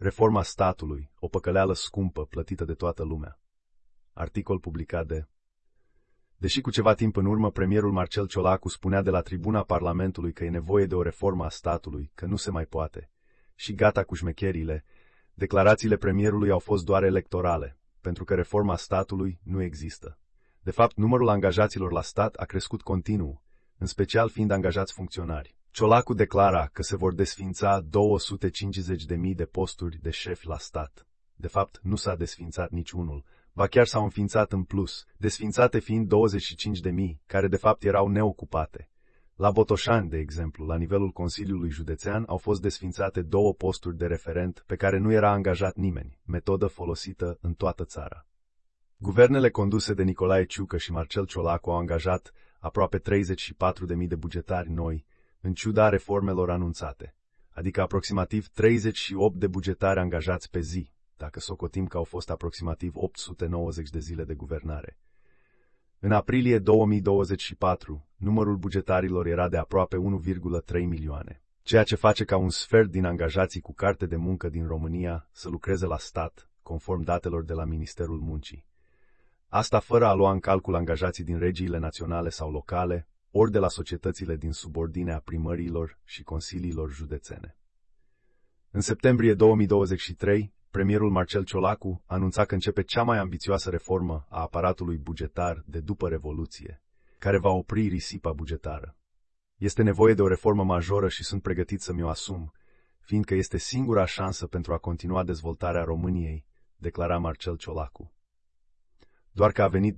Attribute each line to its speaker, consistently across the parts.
Speaker 1: Reforma statului, o păcăleală scumpă plătită de toată lumea. Articol publicat de... Deși cu ceva timp în urmă premierul Marcel Ciolacu spunea de la tribuna Parlamentului că e nevoie de o reformă a statului, că nu se mai poate, și gata cu șmecherile, declarațiile premierului au fost doar electorale, pentru că reforma statului nu există. De fapt, numărul angajaților la stat a crescut continuu, în special fiind angajați funcționari. Ciolacu declara că se vor desființa 250.000 de posturi de șefi la stat. De fapt, nu s-a desființat niciunul, ba chiar s-au înființat în plus, desființate fiind 25.000, care de fapt erau neocupate. La Botoșani, de exemplu, la nivelul Consiliului Județean, au fost desființate 2 posturi de referent pe care nu era angajat nimeni, metodă folosită în toată țara. Guvernele conduse de Nicolae Ciucă și Marcel Ciolacu au angajat aproape 34.000 de bugetari noi, în ciuda reformelor anunțate, adică aproximativ 38 de bugetari angajați pe zi, dacă socotim că au fost aproximativ 890 de zile de guvernare. În aprilie 2024, numărul bugetarilor era de aproape 1,3 milioane, ceea ce face ca un sfert din angajații cu carte de muncă din România să lucreze la stat, conform datelor de la Ministerul Muncii. Asta fără a lua în calcul angajații din regiile naționale sau locale, ori de la societățile din subordinea primăriilor și consiliilor județene. În septembrie 2023, premierul Marcel Ciolacu anunța că începe cea mai ambițioasă reformă a aparatului bugetar de după Revoluție, care va opri risipa bugetară. Este nevoie de o reformă majoră și sunt pregătit să mi-o asum, fiindcă este singura șansă pentru a continua dezvoltarea României, declara Marcel Ciolacu. Doar că a venit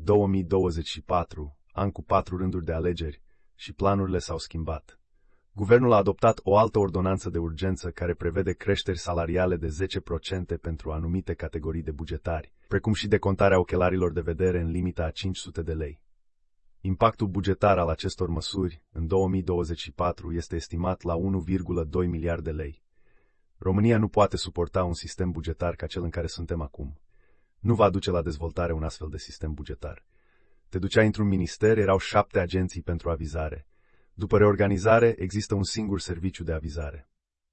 Speaker 1: 2024, an cu 4 rânduri de alegeri, și planurile s-au schimbat. Guvernul a adoptat o altă ordonanță de urgență care prevede creșteri salariale de 10% pentru anumite categorii de bugetari, precum și decontarea ochelarilor de vedere în limita a 500 de lei. Impactul bugetar al acestor măsuri în 2024 este estimat la 1,2 miliarde de lei. România nu poate suporta un sistem bugetar ca cel în care suntem acum. Nu va duce la dezvoltare un astfel de sistem bugetar. Te duceai într-un minister, erau 7 agenții pentru avizare. După reorganizare, există un singur serviciu de avizare.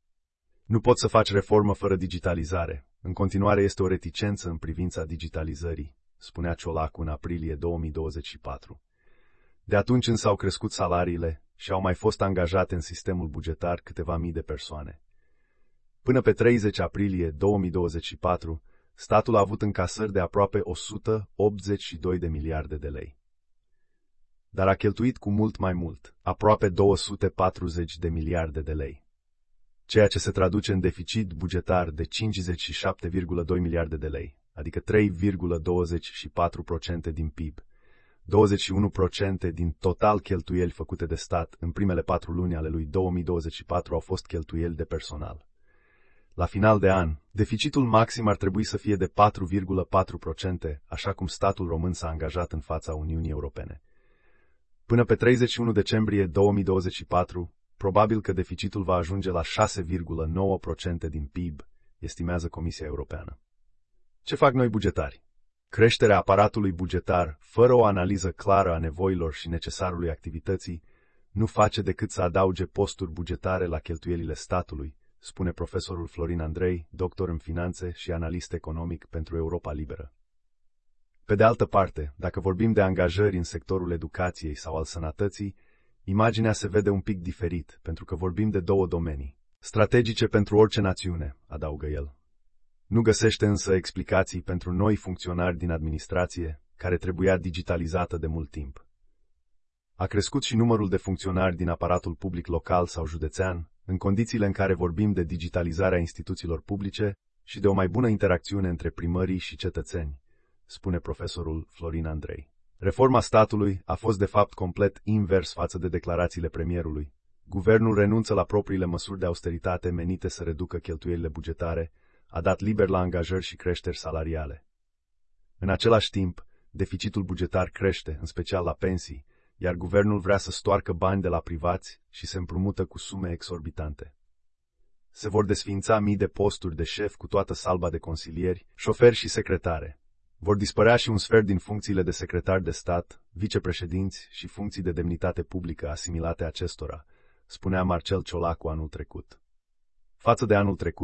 Speaker 1: Nu poți să faci reformă fără digitalizare. În continuare este o reticență în privința digitalizării, spunea Ciolacu în aprilie 2024. De atunci însă au crescut salariile și au mai fost angajate în sistemul bugetar câteva mii de persoane. Până pe 30 aprilie 2024, statul a avut încasări de aproape 182 de miliarde de lei. Dar a cheltuit cu mult mai mult, aproape 240 de miliarde de lei, ceea ce se traduce în deficit bugetar de 57,2 miliarde de lei, adică 3,24% din PIB, 21% din total cheltuieli făcute de stat în primele 4 luni ale lui 2024 au fost cheltuieli de personal. La final de an, deficitul maxim ar trebui să fie de 4,4%, așa cum statul român s-a angajat în fața Uniunii Europene. Până pe 31 decembrie 2024, probabil că deficitul va ajunge la 6,9% din PIB, estimează Comisia Europeană. Ce fac noi bugetari? Creșterea aparatului bugetar, fără o analiză clară a nevoilor și necesarului activității, nu face decât să adauge posturi bugetare la cheltuielile statului, spune profesorul Florin Andrei, doctor în finanțe și analist economic pentru Europa Liberă. Pe de altă parte, dacă vorbim de angajări în sectorul educației sau al sănătății, imaginea se vede un pic diferit, pentru că vorbim de 2 domenii strategice pentru orice națiune, adaugă el. Nu găsește însă explicații pentru noi funcționari din administrație, care trebuia digitalizată de mult timp. A crescut și numărul de funcționari din aparatul public local sau județean, în condițiile în care vorbim de digitalizarea instituțiilor publice și de o mai bună interacțiune între primării și cetățeni, spune profesorul Florin Andrei. Reforma statului a fost de fapt complet invers față de declarațiile premierului. Guvernul renunță la propriile măsuri de austeritate menite să reducă cheltuielile bugetare, a dat liber la angajări și creșteri salariale. În același timp, deficitul bugetar crește, în special la pensii, iar guvernul vrea să stoarcă bani de la privați și se împrumută cu sume exorbitante. Se vor desființa mii de posturi de șef cu toată salba de consilieri, șoferi și secretare. Vor dispărea și un sfert din funcțiile de secretar de stat, vicepreședinți și funcții de demnitate publică asimilate acestora, spunea Marcel Ciolacu anul trecut. Față de anul trecut,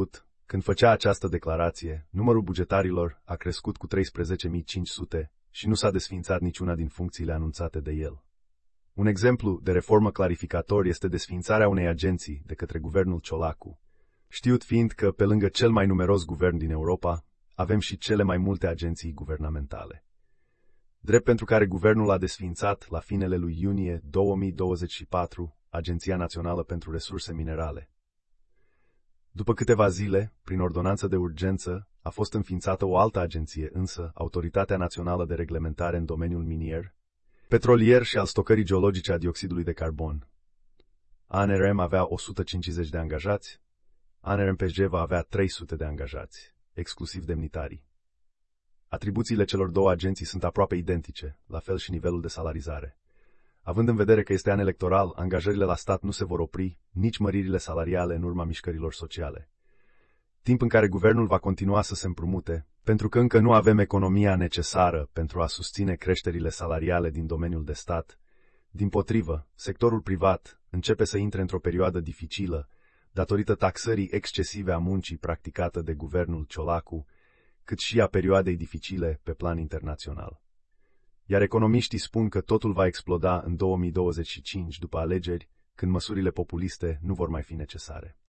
Speaker 1: Când făcea această declarație, numărul bugetarilor a crescut cu 13.500 și nu s-a desființat niciuna din funcțiile anunțate de el. Un exemplu de reformă clarificator este desființarea unei agenții de către guvernul Ciolacu, știut fiind că, pe lângă cel mai numeros guvern din Europa, avem și cele mai multe agenții guvernamentale. Drept pentru care guvernul a desființat, la finele lui iunie 2024, Agenția Națională pentru Resurse Minerale. După câteva zile, prin ordonanță de urgență, a fost înființată o altă agenție, însă, Autoritatea Națională de Reglementare în domeniul minier, petrolier și al stocării geologice a dioxidului de carbon. ANRM avea 150 de angajați, ANRMPJ va avea 300 de angajați, exclusiv demnitarii. Atribuțiile celor două agenții sunt aproape identice, la fel și nivelul de salarizare. Având în vedere că este an electoral, angajările la stat nu se vor opri, nici măririle salariale în urma mișcărilor sociale. Timp în care guvernul va continua să se împrumute, pentru că încă nu avem economia necesară pentru a susține creșterile salariale din domeniul de stat. Dimpotrivă, sectorul privat începe să intre într-o perioadă dificilă, datorită taxării excesive a muncii practicată de guvernul Ciolacu, cât și a perioadei dificile pe plan internațional. Iar economiștii spun că totul va exploda în 2025 după alegeri, când măsurile populiste nu vor mai fi necesare.